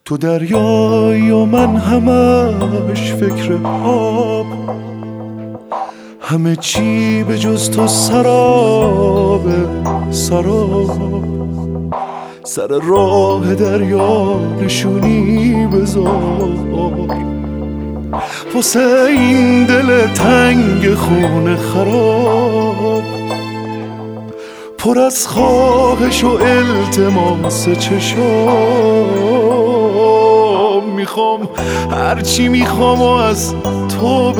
تو دریایی و من همش فکر آب، همه چی به جز تو سراب سراب. سر راه دریا نشونی بذار واسه این دل تنگ خونه خراب، پر از خواهش و التماس چشام. میخوام هرچی میخوام و از تو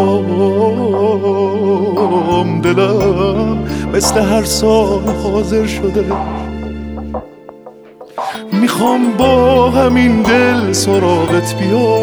بخوام. دلم مثل هر سال حاضر شده، میخوام با همین دل سراغت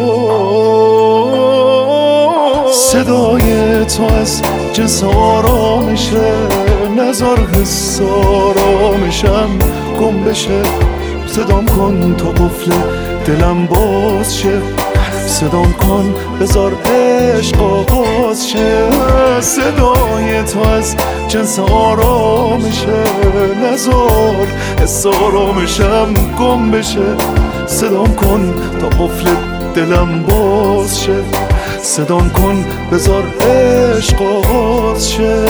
بیام. صدای تو از جنس آرامشه، نذار حس آرامشم گم بشه. صدام کن تا قفل دلم باز شه، صدام کن بذار عشق آغاز شه. صدای تو از جنس آرامشه، نذار حس آرامشم گم بشه. صدام کن تا قفل دلم باز شه، صدام کن بذار عشق آغاز شه.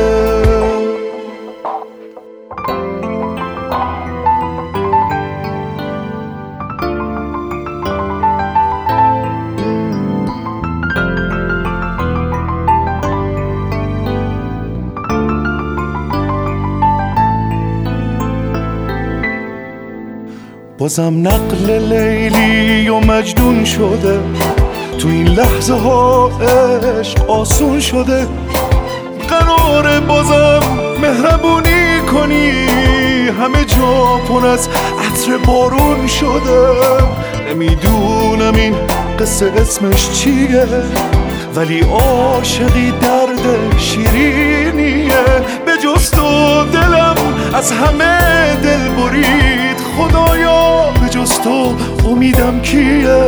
بازم نقل لیلی و مجنون شده، تو این لحظه ها عشق آسون شده. قراره بازم مهربونی کنی، همه جا پر از عطر بارون شده. نمیدونم این قصه اسمش چیه، ولی عاشقی درد شیرینیه. به جز تو دلم از همه دل برید، خدایا به جز تو امیدم کیه.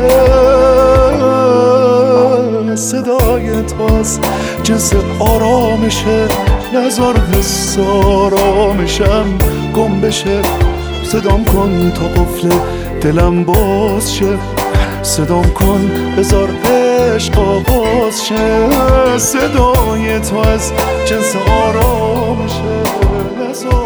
صدای تو از جنس آرامشه، نذار حس آرامشم گم بشه. صدام کن تا قفل دلم باز شه، صدام کن بذار عشق آغاز شه. صدای تو از جنس آرامشه، نذار